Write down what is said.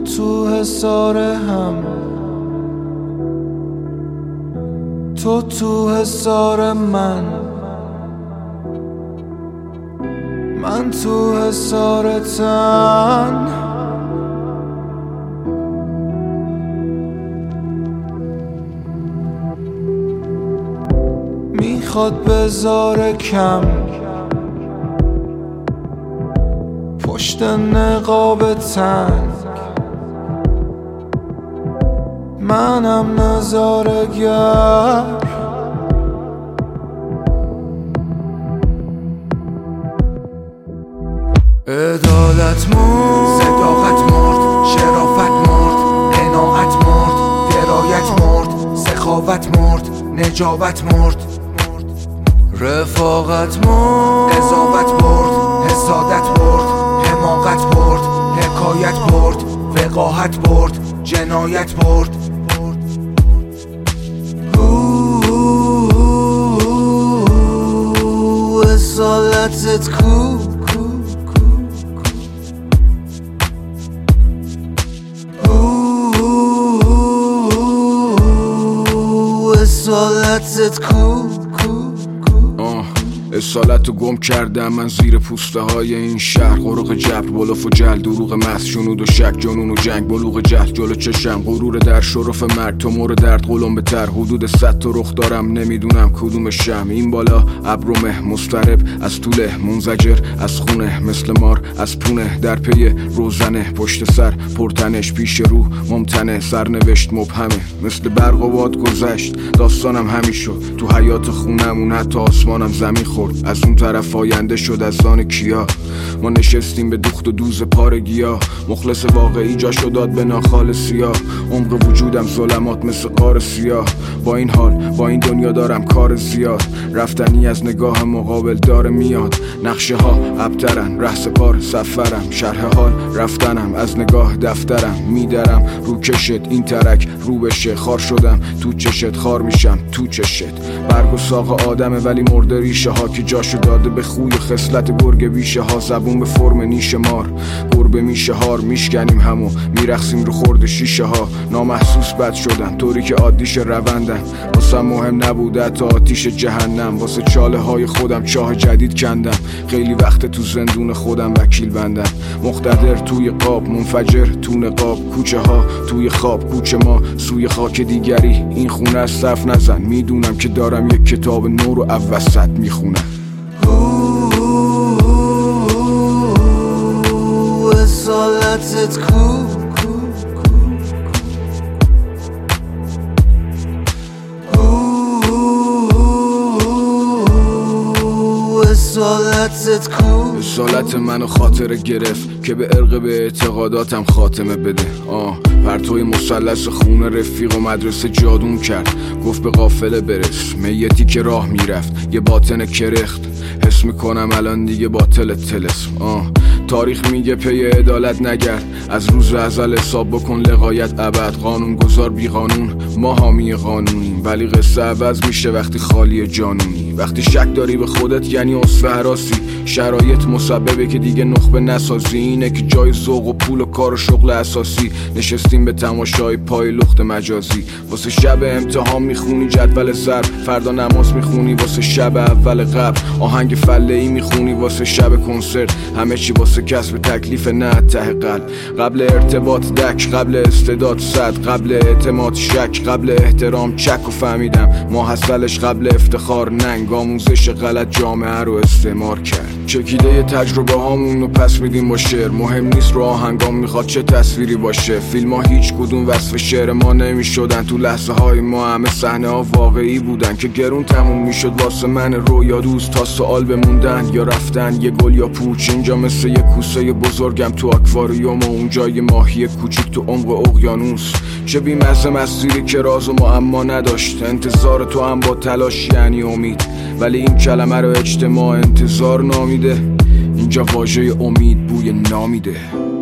تو حصار هم، تو حصار من تو حصار تن. میخواد بذاره کم پشت نقاب تنگ، منم نظاره‌گر. عدالت مرد، صداقت مرد، شرافت مرد، قناعت مرد، درایت مرد، سخاوت مرد، نجابت مرد، رفاقت مرد، قضاوت برد، حسادت برد، حماقت برد، حکایت برد، وقاحت برد، جنایت برد. اصالتت کو اصالتت کو. اصالت رو گم کردم من زیر پوسته های این شهر. غرق جبر، بلوف و جل، دروغ محض، جنود و شک، جنون و جنگ، بلوغ جهل جلو چشم، غرور در شرف مرگ، تو مور درد قلم بتر، حدود 100 تا رخ دارم نمیدونم کدومشم. این بالا ابرومه مضطرب، از طوله منزجر، از خونه مثل مار، از پونه در پی روزنه، پشت سر پرتنش، پیش رو ممتنه، سرنوشت مبهمه، مثل برق و باد گذشت داستانم همین شد. تو حیات خونمون حتی آسمانم زمین خورد، از اون طرف آینده شد از آن کیا. ما نشستیم به دوخت و دوز پارگیا، مخلص واقعی جاشو داد به ناخال سیاه. عمق وجودم ظلمات مثل غار سیاه، با این حال با این دنیا دارم کار زیاد. رفتنی از نگاه مقابل داره میاد، نقشه ها ابترن، ره پار سفرم، شرح حال رفتنم، از نگاه دفترم میدرم رو کشت. این ترک رو بشه خار شدم تو چشت، خار میشم تو چشت. برگ و ساق آدمه ولی مرده ریشه ها که جاشو داده به خوی خصلت گرگ بیشه ها. زبون به فرم نیش مار، گربه میشه هار، میشکنیم همو میرخسیم رو خورد شیشه ها. نامحسوس بد شدن طوری که عادیش روندن، واسه مهم نبوده تا آتیش جهنم. واسه چاله های خودم چاه جدید کندم، خیلی وقت تو زندون خودم وکیل بندم. مقتدر توی قاب، منفجر تو نقاب، کوچه ها توی خواب، کوچه ما سوی خاک دیگری. این خونه از صف نزن، میدونم که دارم یک کتاب نو رو وسط میخونم. اصالتت کو اصالتت کو. اصالت منو خاطره گرفت که به عرق به اعتقاداتم خاتمه بده. پرتوی مثلث خون رفیق و مدرسه جادون کرد، گفت به قافله برس، میتی که راه میرفت یه باطن کرخت. حس میکنم الان دیگه باطل تلسم. تاریخ میگه پی عدالت نگرد، از روز ازل حساب بکن لغایت ابد. قانون گذار بی قانون، ما حامی قانونیم، ولی قصه عوض میشه وقتی خالی جانونی. وقتی شک داری به خودت یعنی اصفه حراسی، شرایط مسببه که دیگه نخبه نسازی. اینه که جای ذوق و پول و کار و شغل اساسی، نشستیم به تماشای پای لخت مجازی. واسه شب امتحان میخونی جدول ضرب، فردا نماز میخونی واسه شب اول قبل. آهنگ فله‌ای میخونی واسه شب کنسرت، همه چی واسه کسب تکلیف نه ته قلب. قبل ارتباط دک، قبل استعداد صد، قبل اعتماد شک، قبل احترام چک. و فهمیدم ما حاصلش قبل افتخار ننگ، آموزش غلط جامعه رو استعمار کرد. چکیده تجربه هامون رو پس میدیم با شعر، مهم نیست رو آهنگام میخواد چه تصویری باشه. فیلم ها هیچ کدوم وصف شعر ما نمیشدن، تو لحظه های ما همه صحنه ها واقعی بودن که گرون تموم میشد واسه من رویا دوست. تا سوال بموندن یا رفتن، یه گل یا پوچ، اینجا مثل یه کوسه بزرگم تو آکواریوم و اونجا یه ماهی کوچیک تو عمق اقیانوس. چه بی‌مزه مسیری که راز و معما نداشت، انتظار تو هم با تلاش یعنی امید، ولی این کلمه رو اجتماع انتظار نامیده. اینجا واژه امید بوی نامیده.